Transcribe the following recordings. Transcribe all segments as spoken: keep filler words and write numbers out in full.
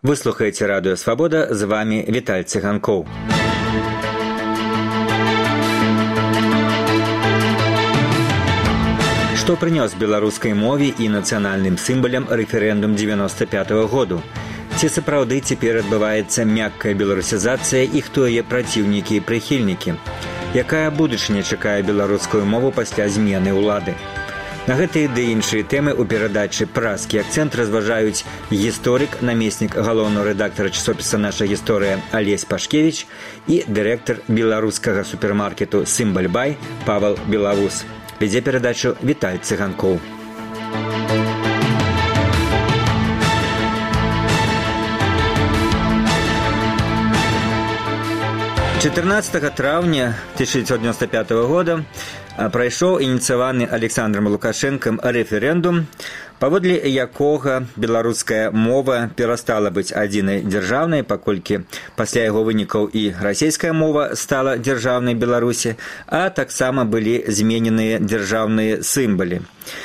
Вы слухаеце радыё Свабода, з вами Віталь Цыганкоў. Што прынёс беларускай мове і нацыянальным сімвалям рэферэндум дзевяноста пятага году? Ці сапраўды цяпер адбываецца мяккая беларусізацыя і хто яе праціўнікі і прыхільнікі? Якая будучыня чакае беларускую мову пасля змены ўлады? На гэтыя ды іншыя тэмы ў перадачы «Празкі акцэнт» разважаюць гісторык, намеснік галоўнага рэдактара часопіса «Наша гісторыя» Алесь Пашкевіч і дырэктар беларускага супермаркету «Сімбаль-бай» Павел Белавус. Вядзе перадачу Віталь Цыганкоў. чатырнаццатага траўня тысяча дзевятьсот девяносто пятого года прайшоў ініцыяваны Александром Лукашэнкам рэферэндум, паводле якога беларуская мова перастала быць адзінай дзяржаўнай, паколькі пасля яго вынікаў і расійская мова стала дзяржаўнай Беларусі, а таксама былі змененыя дзяржаўныя сімвалы.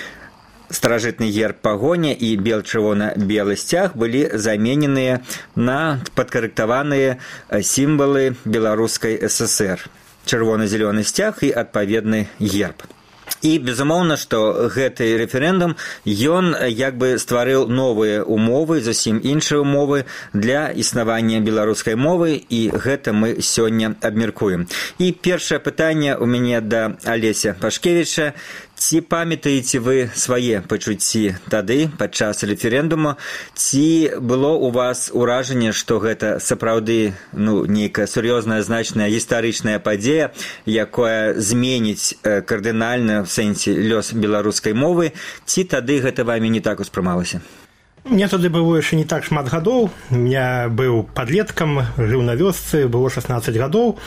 Старажытны герб пагоня і бел-чырвона-белы сцяг былі замененыя на падкарэктаваныя сімвалы беларускай ССР. Чырвона-зялёны сцяг і адпаведны герб. І, безумоўна, што гэты рэферэндум, ён як бы стварыў новыя умовы, зусім іншыя умовы для існавання беларускай мовы, і гэта мы сёння абмеркуем. І першае пытанне ў мяне да Алеся Пашкевіча. Ці памятаеце вы свае пачуцці тады, падчас рэферэндуму? Ці было ў вас уражанне, што гэта сапраўды ну, нейкая сур'ёзная, значная гістарычная падзея, якая зменіць кардынальна в сэнсе лёс беларускай мовы, ці тады гэта вамі не так успрымалася? Мне тады было яшчэ не так шмат гадоў. Я быў падлеткам, жыў на вёсцы, было шаснаццаць гадоў.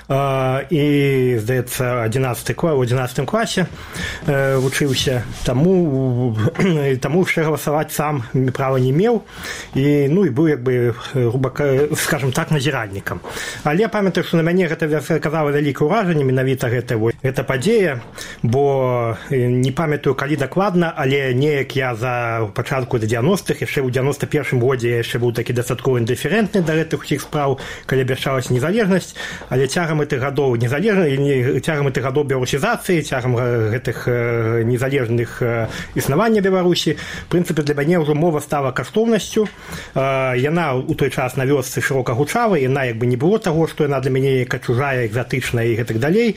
І, здаецца, у адзінаццатым класе вучыўся. Таму, таму яшчэ галасаваць сам права не меў. І, ну, і быў, як бы, груба, скажем так, назіральнікам. Але памятаю, што на мяне гэта аказала вялікае ўражанне, менавіта гэта, гэта падзея, бо не памятаю, калі дакладна, але неяк я за пачатку да дзевяностых яшчэ ў дзевяносто першым годзе яшчэ быў такі дастаткова індыферэнтны да гэтых усіх спраў, калі абяцалася незалежнасць, але цягам гэтых гадоў незалежнасці, цягам гэтых гадоў беларусізацыі, цягам гэтых незалежных існавання Беларусі, в прынцыпе, для мяне ўжо мова стала каштоўнасцю. Яна ў той час на вёсцы шырока гучала, яна як бы не было таго, што яна для мяне яка чужая, экзатычная і гэтак далей.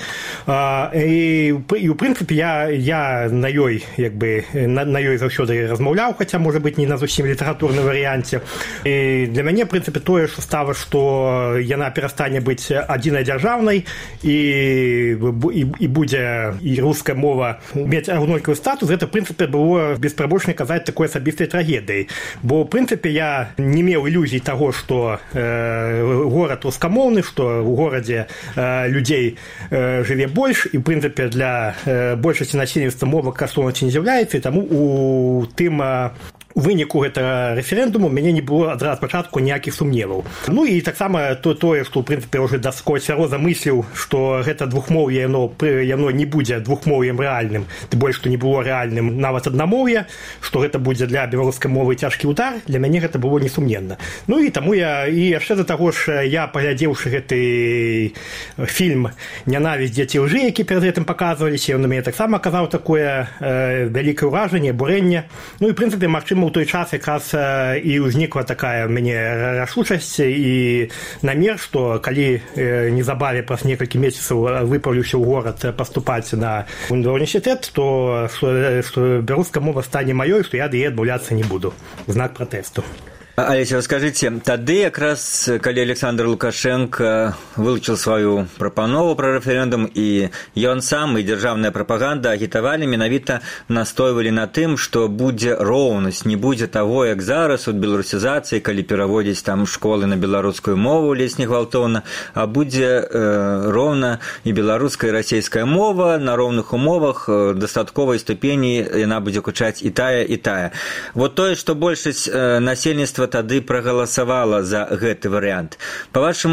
І, і ў прынцыпе, я, я на ёй, як бы, на, на ёй заўсёды размаўляў, хаця, можа быць, не на зусім літаратурным варыянце. І для мяне, в прынцыпе, тое, што стала, што яна перастане быць адзінай дзяржаўнай і, і, і будзе і руская мова мець аднолькавы статус, гэта, в прынцыпе, было беспрабочна казаць такой асабістай трагедыяй. Бо, в прынцыпе, я не меў ілюзій таго, што э, горад рускамоўны, што ў горадзе э, людзей э, жыве больш, і, в прынцыпе, для э, большасці насельніцтва мова каштоўнасці не з'яўляецца, і таму у тым э, у выніку гэтага рэферэндуму мяне не было адразу пачатку ніякіх сумневаў. Ну і таксама то, тое, што ў прынцыпе ўжо дасколь сяроза мысліў, што гэта двухмоўе яно, яно не будзе двухмоўем рэальным, тым больш што не было рэальным нават аднамоўе, што гэта будзе для беларускай мовы цяжкі ўдар, для мяне гэта было несумненна. Ну і таму я і яшчэ да таго ж я паглядзеўшы гэты фільм «Нянавісць дзеці лжы», які перад гэтым паказваліся, ён на мяне таксама аказаў такое э, вялікае ўражанне, бурэнне. Ну і в прынцыпе, магчыма, у той час якраз і ўзнікла такая ў мяне рашучасць і намер, што калі незабаве праз некалькі месяцаў выпаўлюся ў горад паступаць на універсітэт, то што беларуская мова стане маёй, што я да яе адмаўляцца не буду. Знак пратэсту. Алеся, скажите, тады якраз, калі Александр Лукашенко вылучыў сваю прапанову пра рэферэндум, і ён сам і дзяржаўная прапаганда агітавалі, менавіта настойвалі на тым, што будзе роўнасць, не будзе таго, як зараз у беларусізацыі, калі пераводзіць там школы на беларускую мову ледзь не гвалтоўна, а будзе э, роўна і беларуская і расійская мова на роўных умовах, э, дастатковай ступені яна будзе гучаць і тая, і тая. Вот тое, што большасць э, насельніцтва тады прагаласавала за гэты варыянт. Па-вашаму,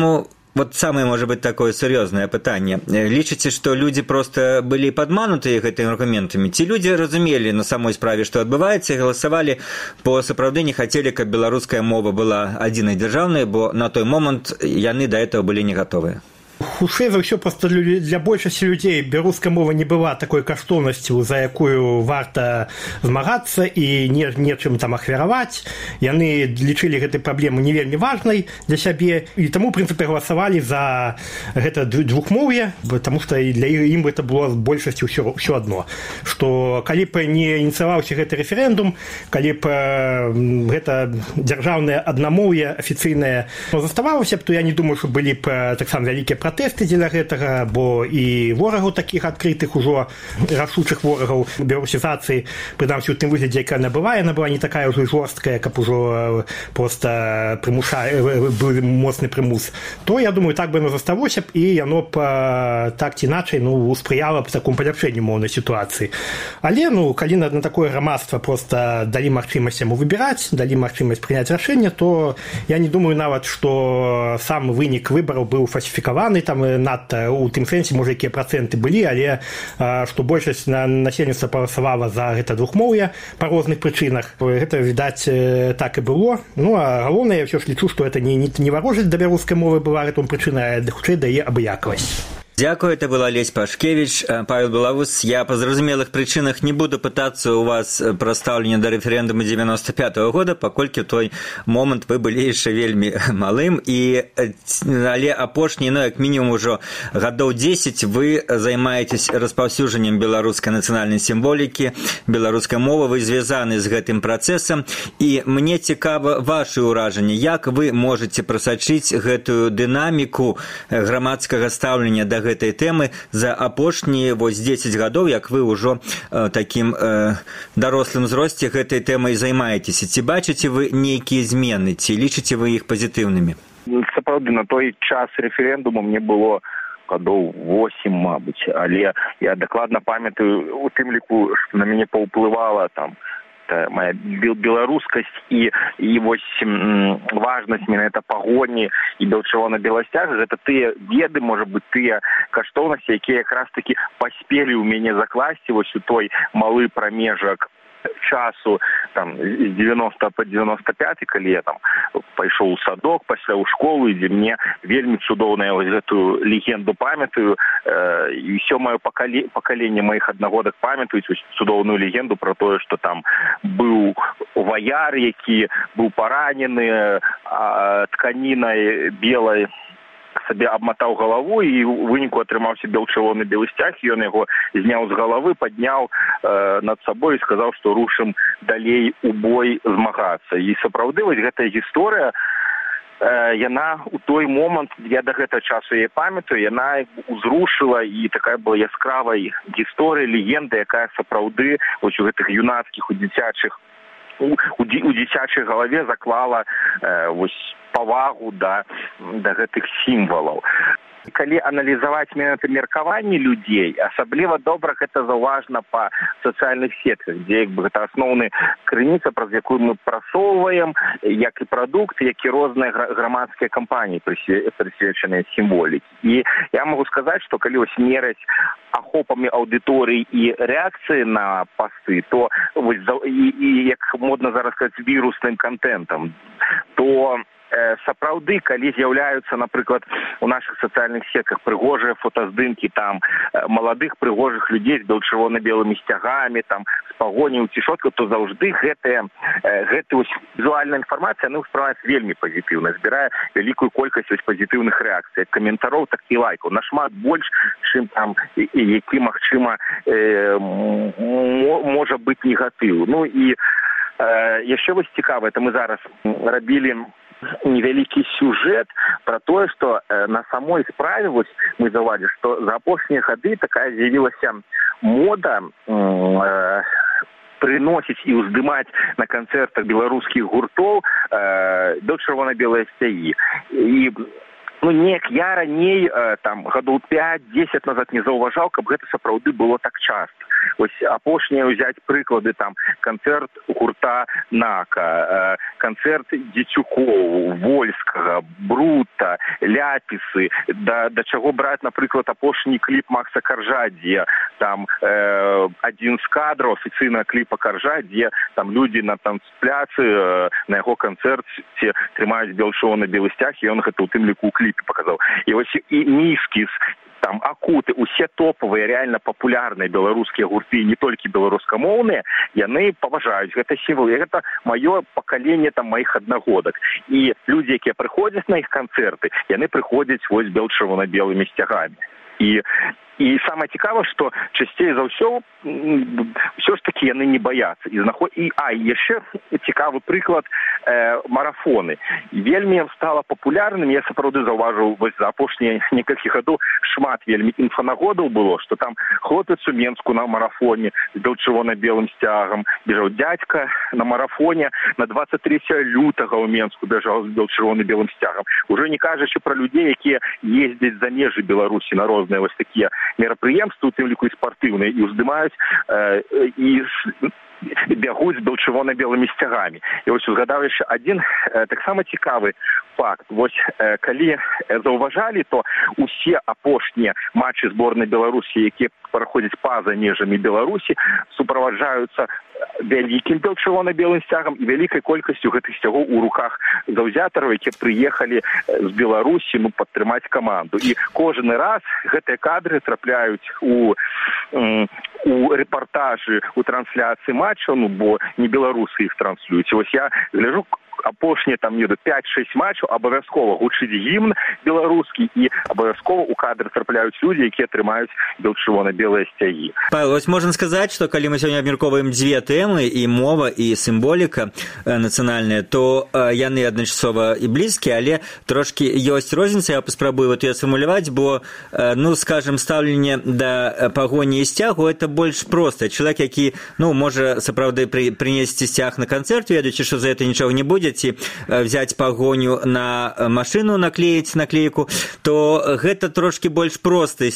Вот самое, может быть, такое серьезное пытанне. Лічыце, што людзі проста былі падманутыя гэтымі аргументамі? Ці людзі разумелі на самой справе, што адбываецца, і галасавалі, бо сапраўды не хацелі, каб беларуская мова была адзінай дзяржаўнай, бо на той момант яны да этого былі не гатовыя? Хутчэй за ўсё, проста для большасці людзей беларуская мова не была такой каштоўнасцю, за якую варта змагацца і не, нечым там ахвяраваць. Яны лічылі гэту праблему не вельмі важнай для сябе, і таму, у прынцыпе, галасавалі за гэта двухмоўе, таму што для ім гэта было большасці ўсё, ўсё адно. Што калі б не ініцыяваўся гэты рэферэндум, калі б гэта дзяржаўнае аднамоўе афіцыйнае заставалася б, то я не думаю, што былі б таксама вялікія пратэсты дзеля гэтага, бо і ворагаў такіх адкрытых ужо рашучых ворагаў беларусізацыі, прынамсі у тым выглядзе, якая яна бывае, яна была не такая ўжо жорсткая, каб ужо проста прымушае, быў моцны прымус, то, я думаю, так бы яно засталося б, і яно б так ці іначай, ну, спрыяла б такому паляпшэнню моўнай сітуацыі. Але, ну, калі на, на такое грамадства проста далі магчымасць яму выбіраць, далі магчымасць прыняць рашэнне, то я не думаю нават, што сам вынік выбараў быў фальсіфікаваны, там надта у тым сэнсе, можа, якія працэнты былі, але што большасць насельніцтва галасавала за гэта двухмоўе па розных прычынах. Гэта, відаць, так і было. Ну, а галоўнае, я ўсё ж лічу, што гэта не, не, не варожасць да беларускай мовы была гэтым прычынай, а хутчэй дае абыякавасць. Дякую, это был Олесь Пашкевич. Павел Белаус, я по зразумелых причинах не буду пытаться у вас про стаўленне до референдума девяносто пятого года, паколькі той момент вы былі яшчэ вельмі малым, і але апошні, ну, як мінімум ужо гадоў десять вы займаетесь распаўсюджаннем беларускай нацыянальнай сімволікі, беларускай мовы, вы звязаны з гэтым працэсам, і мне цікава вашы ўражанні, як вы можете прасачыць гэтую дынаміку грамадскага стаўлення да гэтай тэмы за апошнія вось дзесяць гадоў, як вы ўжо э, такім э, дарослым узросце гэтай тэмай займаецеся. Ці бачыце вы нейкія змены, ці лічыце вы іх пазітыўнымі? Сапраўды, на той час рэферэндуму мне было гадоў восемь, мабыць, але я дакладна памятаю у тым ліку, што на мяне паўплывала там моя беларускасць і, і вось м, важнасць менавіта пагоні і белчырвона-беласцяга, гэта тыя веды, можа быць, тыя каштоўнасці, якія якраз такі паспелі ў мяне закласці вось у той малы прамежак часу там з девяносто па девяносто пяты, калі я там пайшоў у садок, пасля ў школу, і дзе мне вельмі цудоўна я вось гэтую легенду памятаю, э, і ўсё маё пакаленне, пакаленне маіх аднагодак памятаюць вось цудоўную легенду пра тое, што там быў ваяр, які быў паранены а, тканінай белай, сабе абматаў галаву, і ў выніку атрымаўся белчырвоны белы сцяг, ён яго зняў з галавы, падняў э, над сабой і сказаў, што рушым далей у бой змагацца. І сапраўды вось гэтая гісторыя, э, яна у той момант, я да гэтага часу яе памятаю, яна узрушыла, і такая была яскравай гісторыя, легенда, якая сапраўды вось у гэтых юнацкіх, у дзіцячых у, у, у дзіцячай галаве заклала э, вось павагу да, да гэтых сімвалаў. Калі аналізаваць менавіта меркаванні людзей, асабліва добра гэта заўважна па сацыяльных сетках, дзе як бы гэта асноўны крыніца, праз якую мы прасоўваем як і прадукты, як і розныя грамадскія кампаніі, прысвечаныя сімволікі. І я магу сказаць, што калі вось мераць ахопамі аўдыторыі і рэакцыі на пасты, то вось і, і як модна зараз сказаць, вірусным контентам, то сапраўды, калі з'яўляюцца, напрыклад, у нашых сацыяльных сетках прыгожыя фотаздымкі там маладых прыгожых людзей з белчырвона-белымі сцягамі, там з пагоняй у цішотках, то заўжды гэтая гэта вось візуальная інфармацыя, яна ўспрымаецца вельмі пазітыўна, збірае вялікую колькасць вось пазітыўных рэакцый, каментароў, так і лайкаў, нашмат больш, чым там які, магчыма, э, можа быць негатыў. Ну і э, яшчэ вось цікава, это мы зараз рабілі невялікі сюжэт пра тое, што э, на самой справе вось мы заўважылі, што за апошнія гады такая з'явілася мода э, прыносіць і ўздымаць на канцэртах беларускіх гуртоў э, белчырвона-белыя сцягі. І Ну, неяк я раней, э, там, гадоў пяць-дзесяць назад не заўважаў, каб гэта сапраўды было так часта. Вось апошнія ўзяць прыклады, там, канцэрт гурта «Нака», э, канцэрт Дзецюкоў, Вольскага, Брута, Ляпісы, да, да чаго браць, напрыклад, апошні кліп Макса Каржа, дзе там э, адзін з кадраў афіцыйнага кліпа Каржа, дзе там людзі на танцпляцы э, на яго канцэрце трымаюць чырвона-белы сцяг, і ён гэта ў тым ліку ў кліпе паказаў. І вось і Міскіс, там акуты, усе топавыя, реально папулярныя беларускія гурты, не толькі беларускамоўныя, яны паважаюць гэта сімвал. І гэта маё пакаленне там маіх аднагодак. І людзі, якія прыходзяць на іх канцэрты, яны прыходзяць вось бел-чырвона-белымі сцягамі. І І самае цікавае, што часцей за ўсё ўсё ж такі яны не баяцца. І знаход... і, а, і яшчэ цікавы прыклад э, марафоны. Вельмі стала папулярным, я сапраўды заўважыў вось за апошнія некалькі гадоў шмат вельмі інфанагодаў было, што там хлопец у Менску на марафоне з бел-чырвона-белым сцягам бежаў, дзядзька на марафоне на двадцать третьего лютага ў Менску бежаў з бел-чырвона-белым сцягам. Ужо не кажучы пра людзей, якія ездзяць за межы Беларусі на розныя вось такія мерапрыемствы, у тым ліку і спартыўныя, і ўздымаюць э, і бягуць з бел-чырвона-белымі сцягамі. І вось узгадаў яшчэ адзін э, таксама цікавы факт. Вось э, калі заўважалі, то усе апошнія матчы зборнай Беларусі, якія праходзяць па-за межамі Беларусі, суправаджаюцца вялікім бел-чырвона-белым сцягам і вялікай колькасцю гэтых сцягоў у руках заўзятараў, якія прыехалі з Беларусі, ну, падтрымаць каманду. І кожны раз гэтыя кадры трапляюць у, у рэпартажы, у трансляцыі матчаў, ну, бо не беларусы іх транслююць. Вось я гляжу, апошнія там пять-шесть матчаў абавязкова гучыць гімн беларускі, і абавязкова у кадр трапляюць людзі, якія трымаюць бел-чырвона-белыя сцягі. Павел, вось можна сказаць, што калі мы сёння абмяркоўваем дзве тэмы, і мова, і сімволіка нацыянальная, то яны адначасова і блізкія, але трошкі ёсць розніца. Я паспрабую вот её сфармуляваць, бо, ну, скажем, стаўленне да пагоні і сцягу — это больш проста. Чалавек, які, ну, можа сапраўды пры, прынесці сцяг на канцэрт, ведаючы, што за гэта нічога не будзе, ці взять пагоню на машину, наклеіць наклейку, то гэта трошки больш просты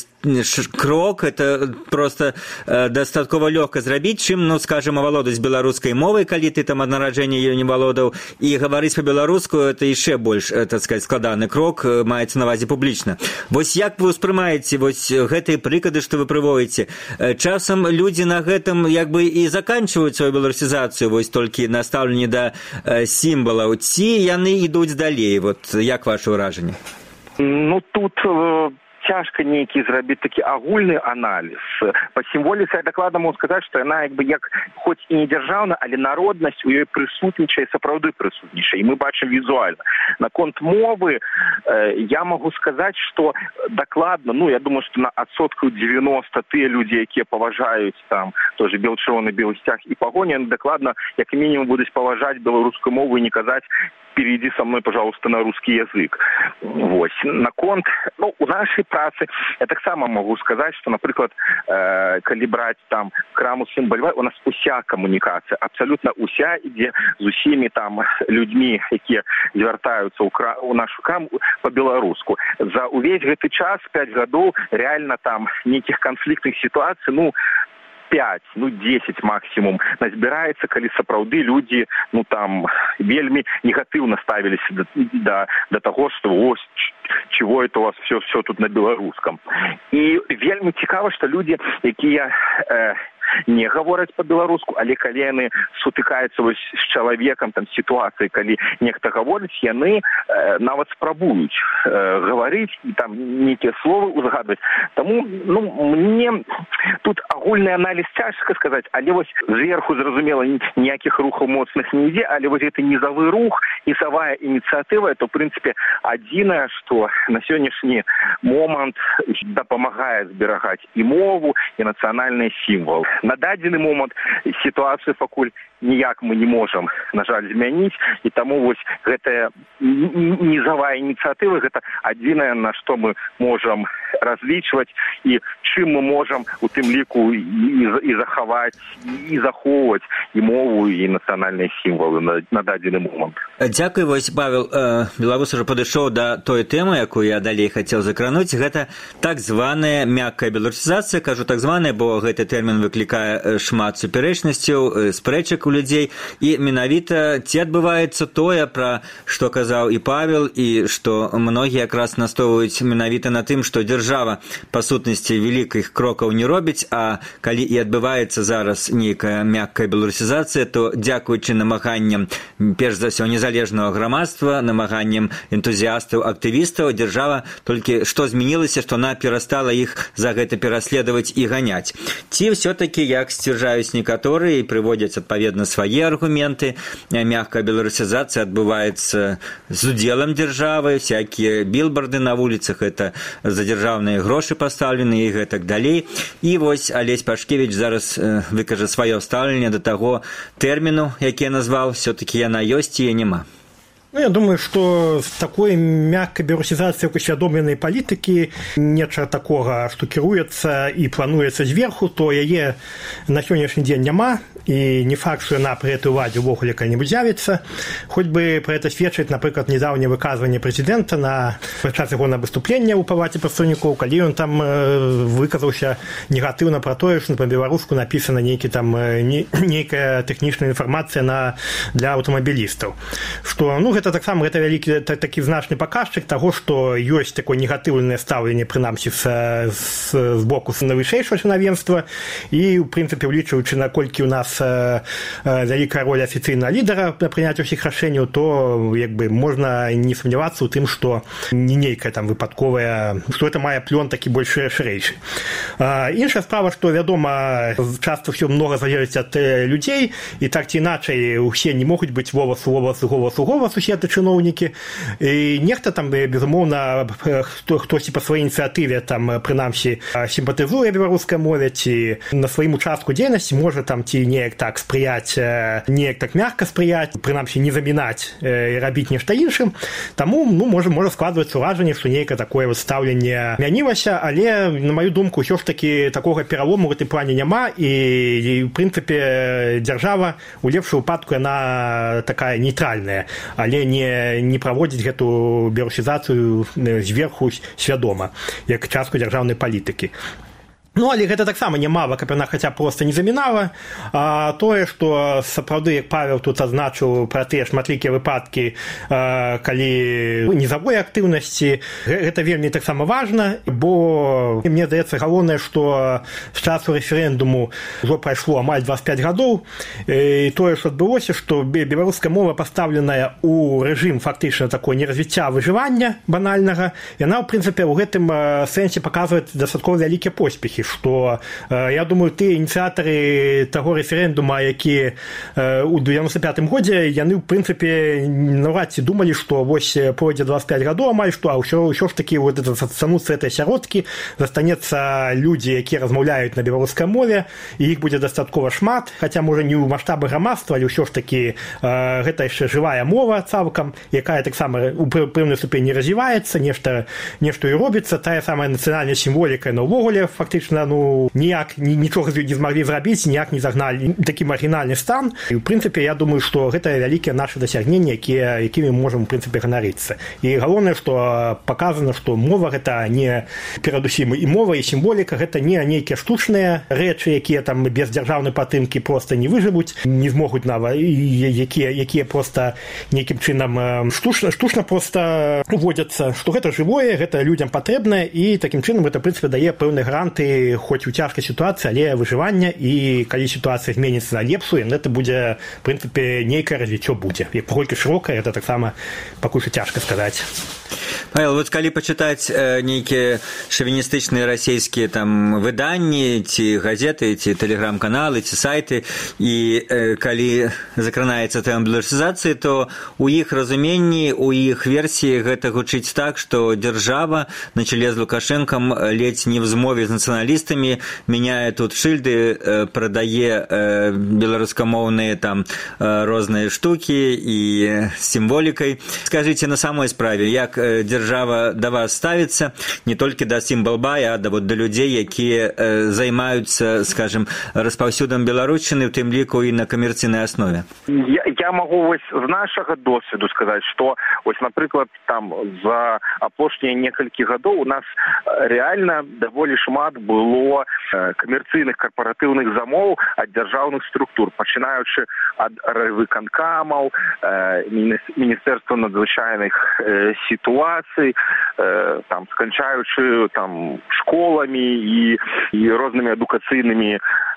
крок, это просто дастаткова лёгка зрабіць, чым, ну, скажем, авалодаць беларускай мовай, калі ты там ад нараджэння ёй не валодаў, і гаварыць па-беларуску — это яшчэ больш, так сказать, складаны крок, маецца на ўвазе публічна. Вось як вы ўспрымаеце вось гэтыя прыклады, што вы прыводзіце? Часам людзі на гэтым як бы і заканчваюць сваю беларусізацыю, вось толькі на стаўленні да сімвалаў, ці яны ідуць далей? Вот як ваше ўражанне? Ну, тут э, цяжка нейкі зрабіць такі агульны аналіз. Па сімволіцы я дакладна могу сказаць, што яна як бы як хоць і не дзяржаўна, але народнасць у ёй прысутнічае, сапраўды прысутнічае, і мы бачым візуальна. Наконт мовы э, я могу сказаць, што дакладна, ну, я думаю, што на адсоткаў дзевяносто тыя людзі, якія паважаюць там тоже бел-чырвона-белы сцяг і пагоні, дакладна як мінімум будуць паважаць беларускую мову і не казаць «перейди со мной, пожалуйста, на русский язык». Вось. Наконт, ну, у нашай працы я таксама могу сказаць, што, напрыклад, э, калі браць там краму «Сімвал Льва», у нас уся камунікацыя, абсалютна уся ідзе з усімі там людзьмі, якія звяртаюцца ў, кра... у нашу краму па-беларуску. За увесь гэты час, пять гадоў, реально там нейкіх канфліктных сітуацый, ну, пять, ну, десять максимум назбіраецца, калі сапраўды людзі, ну, там, вельмі негатыўна ставіліся да, да, да таго, што ось, чего это у вас все, все тут на беларускам. І вельмі цікава, што людзі, якія э, не гавораць па-беларуску, але калі яны сутыкаюцца вось з чалавекам, там, сітуацыі, калі нехта гаворыць, яны э, нават спрабуюць э, гаварыць і там нейкія словы узгадваць. Таму, ну, мне тут агульны аналіз цяжка сказаць, але вось зверху, зразумела, ніякіх рухаў моцных не ідзе, але вось гэты нізавы рух, нізавая ініцыятыва, это, в прынцыпе, адзінае, што на сённяшні момант дапамагае зберагаць і мову, і нацыянальны сімвал. На дадзены момант сітуацыю пакуль ніяк мы не можам, на жаль, змяніць, і таму вось гэтая нізавая ініцыятыва — гэта адзінае, на што мы можам разлічваць, і чым мы можам у тым ліку і, і захаваць і захоўваць і мову і нацыянальныя сімвалы на, на дадзены момант. Дзякуй. Вось, Павел, беларус ужо падышоў да той тэмы, якую я далей хацеў закрануць. Гэта так званая мяккая беларусізацыя. Кажу так званая, бо гэты тэрмін выклікае шмат супярэчнасцяў, спрэчак у людзей. І менавіта ці адбываецца тое, пра што казаў і Павел, і што многія якраз настойваюць менавіта на тым, што дзяржава па сутнасці вялікіх крокаў не робіць, а калі і адбываецца зараз нейкая мяккая беларусізацыя, то дзякуючы намаганням перш за ўсё незалежнага грамадства, намаганнем энтузіастаў, актывістаў, дзяржава толькі што змянілася, што она перастала іх за гэта пераследаваць і ганяць. Ці ўсё-такі, як сцвярджаюць некаторыя і прыводзяць адпаведна свае аргументы, мяккая беларусізацыя адбываецца з удзелам дзяржавы, всякія білбарды на вуліцах, это за дзяржаўныя грошы пастаўлены і гэтак далей. І вось Алесь Пашкевіч зараз выкажа сваё стаўленне да таго тэрміну, які я назваў, все-таки яна ёсць і няма. Ну, я думаю, что с такой мягкой беларусізацыяй усвядомленай палітыкі нечага такога, што кіруецца і плануецца зверху, то яе на сённяшні дзень няма, і не факт, што яна пры этой уладзе ўвогуле калі-небудзь з'явіцца. Хоць бы пра гэта сведчыць, напрыклад, недаўняе выказванне прэзідэнта на час яго на выступлення ў палаце прадстаўнікоў, калі ён там выказаўся негатыўна пра тое, што па-беларуску напісана нейкі там нейкая тэхнічная інфармацыя на для аўтамабілістаў. Што, ну, гэта таксама гэта вялікі такі значны паказчык таго, што ёсць такое негатыўнае стаўленне прынамсі з, з, з боку найвышэйшага чынавенства, і ў прынцыпе улічваючы, наколькі ў нас вялікая роля афіцыйнага лідара на прыняцці ўсіх рашэнняў, то як бы можна не сумнявацца ў тым, што не нейкая там выпадковая, што это мае плён такі больш шырэйшы. Іншая справа, што вядома, часта ўсё многа залежыць ад людзей, і так ці іначай усе не могуць быць волас у волас у голас у голас усе это чыноўнікі, і нехта там, безумоўна, хто, хтосьці па сваёй ініцыятыве там прынамсі сімпатызуе беларускай мове, ці на сваім участку дзейнасці можа там ці неяк так спрыяць, неяк так мягка спрыяць, прынамсі не замінаць і рабіць нешта іншым. Таму, ну, можа, можа складвацца ўражанне, што нейкае такое вот стаўленне змянілася, але, на маю думку, ўсё ж такі такога пералому ў гэтым плане няма, і, і ў прынцыпе, дзяржава у лепшым выпадку яна такая нейтральная, але не, не праводзіць гэту беларусізацыю зверху свядома, як частку дзяржаўнай палітыкі. Ну, але гэта таксама нямала, каб яна хаця проста не замінала. А тое, што сапраўды, як Павел тут адзначыў пра тыя шматлікія выпадкі, а, калі нізавой актыўнасці, гэта вельмі таксама важна, бо мне здаецца галоўнае, што з часу рэферэндуму ўжо прайшло амаль дваццаць пяць гадоў, і тое, што адбылося, што беларуская мова пастаўленая ў рэжым фактычна такое неразвіцця выжывання банальнага, яна, ў прынцыпе, ў гэтым сэнсе паказвае дастаткова вялікія поспехі, што, я думаю, тыя ініцыятары таго рэферэндума, які ў девяносто пятым годзе, яны, ў прынцыпе, наўрад ці думалі, што вось пройдзе дваццаць пяць гадоў амаль, што, а ўсё, ўсё ж такі вот это стануцца этой сяродкі, застанецца людзі, якія размаўляюць на беларускай мове, і іх будзе дастаткова шмат, хаця, можа, не ў маштабы грамадства, але ўсё ж такі гэта яшчэ жывая мова цалкам, якая таксама у пэўнай ступені развіваецца, нешта, нешта і робіцца, тая самая нацыянальная сімволіка, но ўвогуле фактычна ну, ніяк нічога не змаглі зрабіць, ніяк не загналі такі маргінальны стан. І, ў прынцыпе, я думаю, што гэта вялікія нашы дасягненні, якія, якімі можам, у прынцыпе, ганарыцца. І галоўнае, што паказана, што мова гэта не, перадусім, і мова, і сімволіка, гэта не нейкія штучныя рэчы, якія там без дзяржаўнай падтрымкі проста не выжывуць, не змогуць нават, якія, якія проста нейкім чынам штучна, штучна проста уводзяцца, што гэта жывое, гэта людзям патрэбнае, і такім чынам гэта, в прынцыпе, дае пэўныя гранты хоць у цяжкай сітуацыі, але выжывання, і калі сітуацыя зменіцца на лепшую, гэта будзе, в прынцыпе, нейкае развіццё будзе. Як паколькі шырокае, гэта таксама пакуль што цяжка сказаць. Павел, вот калі пачытаць э, нейкія шавіністычныя расійскія там выданні, ці газеты, ці тэлеграм-каналы, ці сайты, і э, калі закранаецца тэма беларусізацыі, то у іх разуменні, у іх версіі гэта гучыць так, што дзяржава на чале з Лукашэнкам ледзь не в змове з нацыяналізмам журналистами, меняя тут шильды, продае белорусскомовные там разные штуки и символикой. Скажите, на самой справе, як держава до вас ставится, не только до символбай, а до, вот, до людей, якія займаются, скажем, распаўсюдам беларушчыны, в тым ліку і на камерцыйнай аснове? Я, я могу вось з нашага досведу сказаць, што вось, напрыклад, там за апошнія некалькі гадоў у нас реально даволі шмат было камерцыйных карпаратыўных замоў ад дзяржаўных структур, пачынаючы ад райвыканкамаў, міністэрства надзвычайных сітуацый, там, сканчаючы там школамі і, і рознымі адукацыйнымі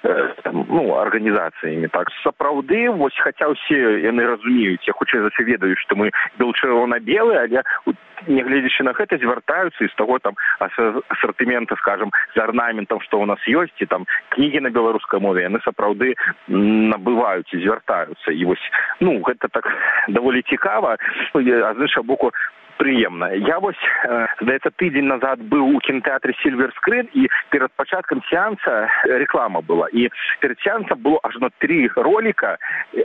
ну, арганізацыямі. Так, сапраўды, вось, хаця ўсе яны разумеюць, я хутчэй за ўсё ведаю, што мы бел-чырвона-белы, але нягледзячы на гэта звяртаюцца і з таго там асартымента, скажем, з арнаментам, што ў нас ёсць, і там кнігі на беларускай мове, яны сапраўды набываюць і звяртаюцца. І вось, ну, гэта так даволі цікава, а з іншага боку, прыемна. Я вось, здаецца, тыдзень назад быў у кінотэатры Silver Screen, і перад пачаткам сеанса реклама была. І перад сеансам было ажно три ролика.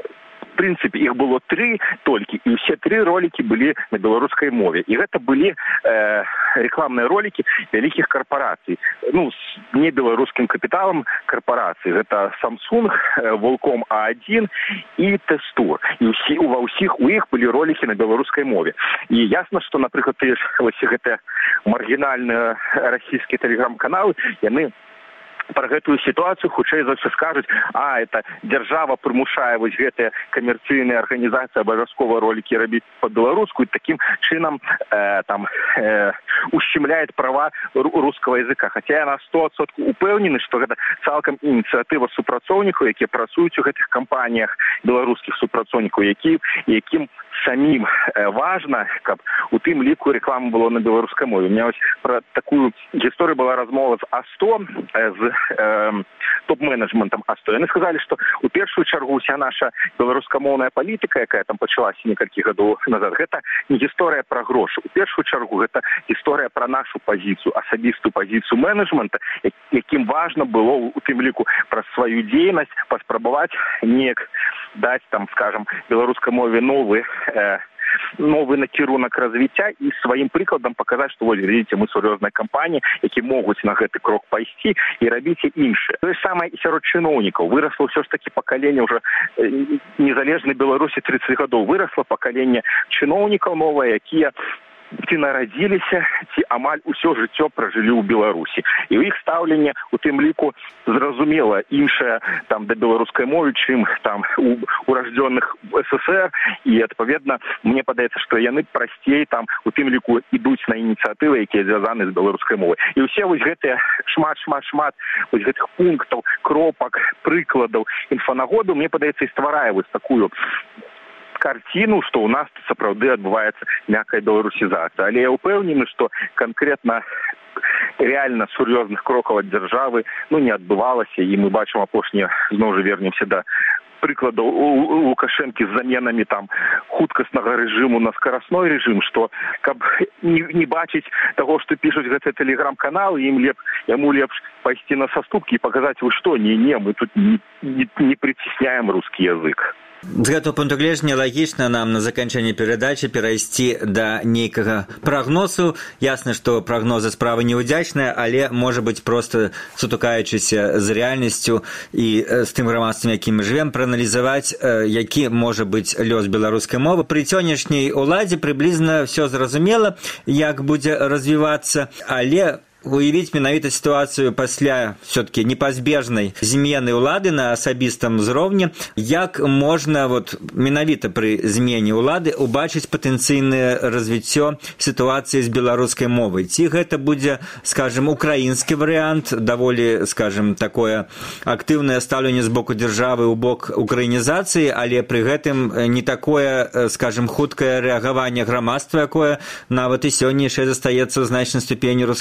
В прынцыпе, іх было тры толькі, і ўсе тры ролики былі на беларускай мове. І гэта былі э, рекламныя ролики вялікіх карпорацый. Ну, з небеларускім капіталам карпорацый. Гэта Samsung, Волком А один і Тестур. І ўсі, ва ўсіх у іх былі ролики на беларускай мове. І ясна, што, напрыклад, тыя ж вось гэтыя маргінальныя расійскія тэлеграм-каналы, яны про гэтую сітуацыю хутчэй за ўсё скажуць, а это дзяржава прымушае вось гэтыя камерцыйныя арганізацыі абавязкова ролики рабіць па-беларуску, і такім чынам э, там э, ущемляет права рускага языка. Хаця я на сто адсоткаў упэўнены, што гэта цалкам ініцыятыва супрацоўнікаў, якія працуюць у гэтых кампаніях, беларускіх супрацоўнікаў, які, якім самім э, важна, каб у тым ліку реклама была на беларускай мове. У меня вось про такую гісторыю была размова з А сто, э, з э, топ-менеджментам А сто. Яны сказалі, што у першую чаргу уся наша беларускамоўная палітыка, якая там пачалася некалькі гадоў назад, гэта не гісторыя пра грошы. У першую чаргу гэта гісторыя пра нашу пазіцыю, асабістую пазіцыю менеджмента, якім важна было у тым ліку праз сваю дзейнасць паспрабаваць неяк даць там, скажем, беларускай мове новы э, новый накірунак развіцця і сваім прыкладам паказаць, што вось, видите, мы сур'ёзная кампанія, які могуць на гэты крок пайсці і рабіць іншае. Тое ж самае і сярод чыноўнікаў. Вырасла ўсё ж такі пакаленне ўжо незалежнай Беларусі тридцать гадоў. Вырасла пакаленне чыноўнікаў новае, якія ці нарадзіліся, ці амаль усё жыццё пражылі ў Беларусі. І ў іх стаўленне у тым ліку зразумела іншае там да беларускай мовы, чым там у ураждзённых СССР, і адпаведна мне падаецца, што яны прасцей там у тым ліку ідуць на ініцыятывы, якія звязаны з беларускай мовай. І ўсе вось гэтыя шмат шмат шмат вось гэтых пунктаў, кропак, прыкладаў, інфанагоду, мне падаецца, і стварае вось такую картину, што ў нас сапраўды адбываецца мяккая беларусізацыя. Але я ўпэўнены, што канкрэтна реально сур'ёзных крокаў ад дзяржавы ну, не адбывалася, і мы бачым апошнія, зноў жа вернемся да прыкладаў у Лукашэнкі з заменамі там хуткаснага рэжыму на скарасной рэжым, што каб не, не бачыць таго, што пішуць гэтыя тэлеграм-каналы, ім леп, яму лепш пайсці на саступкі і паказаць, вы што, не, не, мы тут не, не, не прыцісняем рускі язык. З гэтага пункту гледжання лагічна нам на заканчэнне перадачы перайсці да нейкага прагнозу. Ясна, што прагнозы справа неўдзячная, але, можа быць, проста сутыкаючыся з рэальнасцю і з тым грамадствам, якім мы жывем, прааналізаваць, які можа быць лёс беларускай мовы. Пры сённяшняй уладзе прыблізна ўсё зразумела, як будзе развівацца, але уявіць менавіта сітуацыю пасля все-таки непазбежнай змены ўлады на асабістым узроўні, як можна вот, менавіта пры змене ўлады убачыць патэнцыйнае развіццё сітуацыі з беларускай мовай. Ці гэта будзе, скажем, украінскі варыянт, даволі, скажем, такое актыўнае стаўленне з боку дзяржавы ў бок украінізацыі, але пры гэтым не такое, скажем, хуткае рэагаванне грамадства, якое нават і сёння яшчэ застаецца ў значнай ступені рускамоўным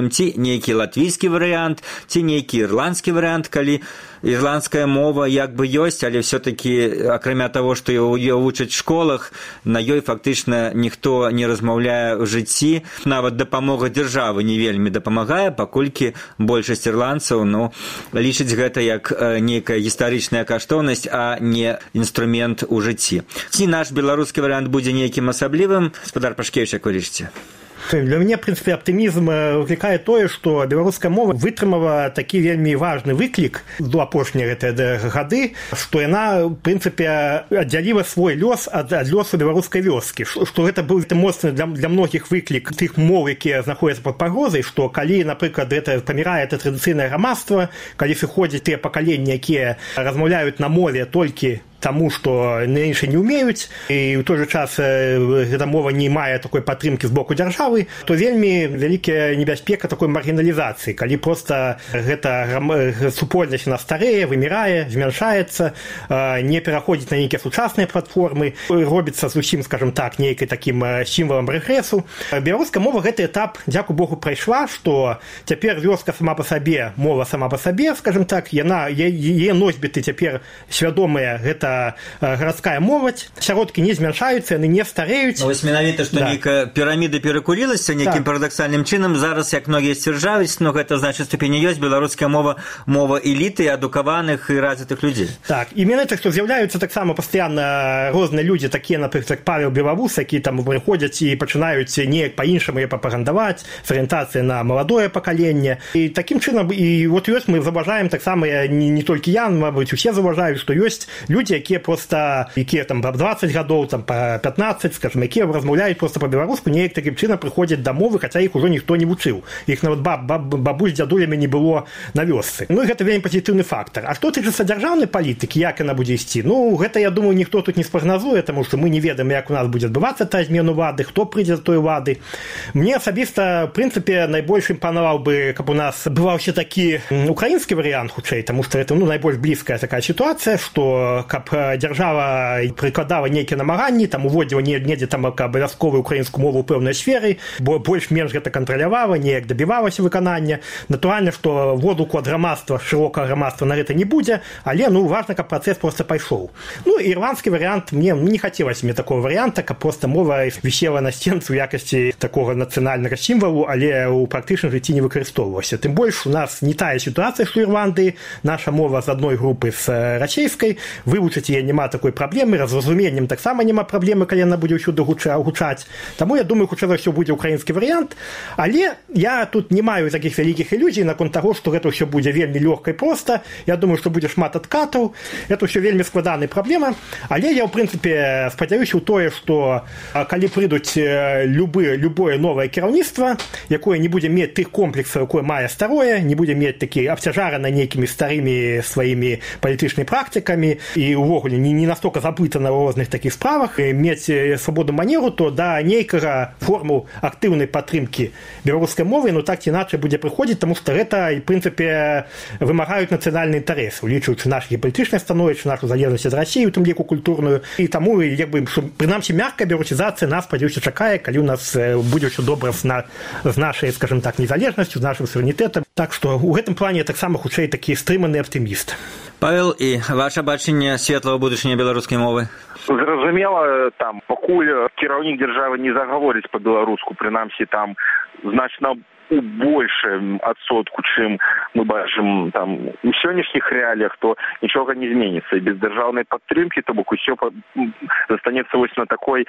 беларускім, ці нейкі латвійскі варыянт, ці нейкі ірландскі варыянт, калі ірландская мова як бы ёсць, але все-таки, акрамя того, што ее вучаць в школах, на ёй фактычна ніхто не размаўляе ў жыцці. Нават дапамога дзяржавы не вельмі дапамагае, паколькі большасць ірландцаў, ну, лічыць гэта як нейкая гістарычная каштоўнасць, а не інструмент у жыцці. Ці наш беларускі варыянт будзе нейкім асаблівым? Гаспадар Пашкевіч, як вы лічыце? Для мяне, в прынцыпе, аптымізм выклікае тое, што беларуская мова вытрымала такі вельмі важны выклік до апошнія гэтыя гады, што яна, в прынцыпе, аддзяліла свой лёс ад, ад лёсу беларускай вёскі, што гэта быў моцны для, для многіх выклік тых моў, якія знаходзяцца пад пагрозай, што калі, напрыклад, гэта памірае это традыцыйнае грамадства, калі сыходзяць тыя пакаленні, якія размаўляюць на мове толькі тому, што на іншыя не ўмеюць, і ў той жа час гэта мова не мае такой падтрымкі з боку дзяржавы, то вельмі вялікая небяспека такой маргіналізацыі, калі проста гэта супольнасць на старэе, вымірае, змяншаецца, не пераходзіць на нейкія сучасныя платформы, робіцца зусім, скажем так, нейкай такім сімвалам рэгрэсу. Беларуская мова гэты этап, дзякуй Богу, прайшла, што цяпер вёска сама па сабе, мова сама па сабе, скажем так, яна, яе носьбіты цяпер свядомыя, гэта гарадская моладзь, сяродкі не змяншаюцца, яны не стареюць. Ну, вось менавіта, што да. Нейкая піраміда перакурілася нейкім да. Парадаксальным чынам. Зараз, як многія сцвярджаюць, но гэта значыць ступені ёсць, беларуская мова мова эліты, адукаваных і развітых людзей. Так, і менавіта, што з'яўляюцца таксама пастаянна розныя людзі, такія, напрыклад, Павел Белавус, які там прыходзяць і пачынаюць неяк па-іншаму яе прапагандаваць, з арыентацыяй на маладое пакаленне. І такім чынам, і вот ёсць, мы заўважаем таксама, не, не толькі я, мабыць, усе заўважаюць, што ёсць людзі, якія проста, якія там па дваццаць гадоў, там па пятнаццаць, скажем, якія размаўляюць проста па-беларуску, неяк такім чынам прыходзяць да мовы, хаця іх ужо ніхто не вучыў. Іх нават баб, баб, бабусь з дзядулямі не было на вёсцы. Ну і гэта вельмі пазітыўны фактар. А што тычыцца дзяржаўнай палітыкі, як яна будзе ісці? Ну, гэта, я думаю, ніхто тут не спрагназуе, таму што мы не ведаем, як у нас будзе адбывацца тая змена ўлады, хто прыйдзе з той улады. Мне асабіста, в прынцыпе, найбольш імпанаваў бы, каб у нас бываўся такі украінскі варыянт хутчэй, таму што гэта, ну, найбольш блізкая такая сітуацыя, што каб дзяржава прыкладала нейкія намаганні, там уводзіла недзе там абавязковую украінскую мову ў пэўнай сферы, бо больш-менш гэта кантралявала, неяк дабівалася выканання. Натуральна, што водгуку ад грамадства, шырокага грамадства на гэта не будзе, але, ну, важна, каб працэс проста пайшоў. Ну, ірландскі варыянт, мне не хацелася мне такого варыянта, каб проста мова вісела на сценцы ў якасці такога нацыянальнага сімвалу, але ў практычным жыцці не выкарыстоўвалася. Тым больш у нас не тая сітуацыя, што ў Ірландыі, наша мова з адной групы з расейскай, вывучыць яе няма такой праблемы, разразуменнем таксама няма праблемы, калі яна будзе ўсюды гучаць. Таму я думаю, хутчэй за ўсё будзе украінскі варыянт, але я тут не маю такіх вялікіх ілюзій наконт таго, што гэта ўсё будзе вельмі лёгка і проста. Я думаю, што будзе шмат адкатаў. Это ўсё вельмі складаная праблема, але я ў прынцыпе спадзяюся ў тое, што калі прыйдуць любы любое новае кіраўніцтва, якое не будзе мець тых комплексаў, якое мае старое, не будзе мець такі абцяжарана нейкімі старымі сваімі палітычнымі практыкамі і увогуле не, не настолько забыта на розных такіх справах, мець свабоду манеру, то да нейкага форму актыўнай падтрымкі беларускай мовы, ну так ці іначай будзе прыходзіць, таму што гэта, в прынцыпе, вымагаюць нацыянальны інтарэс, улічваючы нашае палітычнае становішча, нашу залежнасць ад Расіі, у тым ліку культурную, і таму, як бы, прынамсі, мяккая беларусізацыя нас, спадзяюся, чакае, калі у нас будзе ўсё добра з, на, з нашай, скажем так, незалежнасцю, з нашым суверэнітэтам. Так што ў гэтым плане таксама хутчэй такі стрыманы аптыміст. Павел, і ваша бачанне светлага будучыня беларускай мовы? Зразумела, там, пакуль кіраўнік дзяржавы не загаворыць па-беларуску, прынамсі, там, значна у большым адсотку, чым мы бачым там у сённяшніх рэаліях, то нічога не зменіцца. І без дзяржаўнай падтрымкі, то бок усё застанецца вось на такой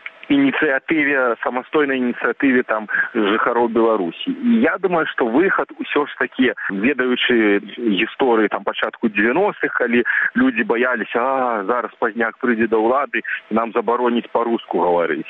инициативе, самостойной инициативе там жыхароў Беларусі. І я думаю, што выхад усё ж такі, ведаючы гісторыі там пачатку девяностых, калі людзі баяліся, а зараз пазняк прыйдзе да ўлады і нам забароніць па-руску гаварыць.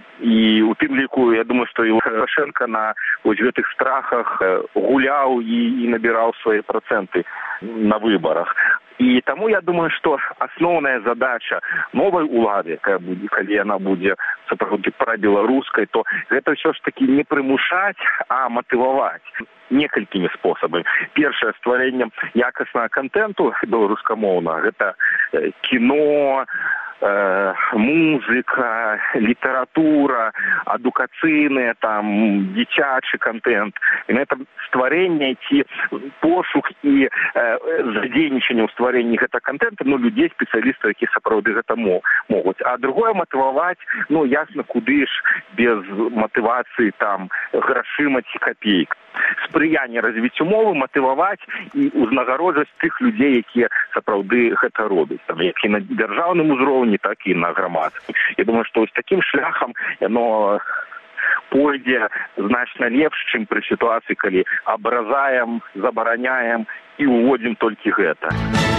І у тым ліку, я думаю, што і Лукашенко на вось гэтых страхах гуляў і, і набіраў свае працэнты на выбарах. І таму я думаю, што асноўная задача новай улады, калі яна будзе сапраўды прабеларускай, то гэта ўсё ж такі не прымушаць, а матываваць некалькімі спосабамі. Першае, стварэннем якаснага кантэнту беларускамоўнага, гэта кіно, э, музыка, літаратура, адукацыйная, там, дзіцячы контент. І на этом стварэнне ці пошук і э, задзейнічанне ў стварэнні гэта контента, ну, людзей, спецыялістаў, які сапраўды гэта могуць. А другое матываваць, ну, ясна, куды ж без матывацыі, там, грашыма ці копейк. Спрыянне развіццю мовы, матываваць і узнагароджаць тых людзей, якія сапраўды гэта робяць, там, як і на дзяржаўным узроўні, так і на грамадскім. Я думаю, што ось такім шляхам яно пойдзе значна лепш, чым пры сітуацыі, калі абразаем, забараняем і уводзім толькі гэта.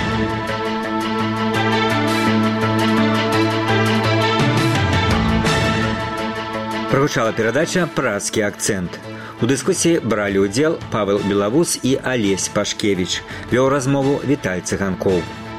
Прагучала перадача «Пражскі акцэнт». У дыскусіі бралі ўдзел Павел Белавус і Алесь Пашкевіч. Вёў размову Віталь Цыганкоў.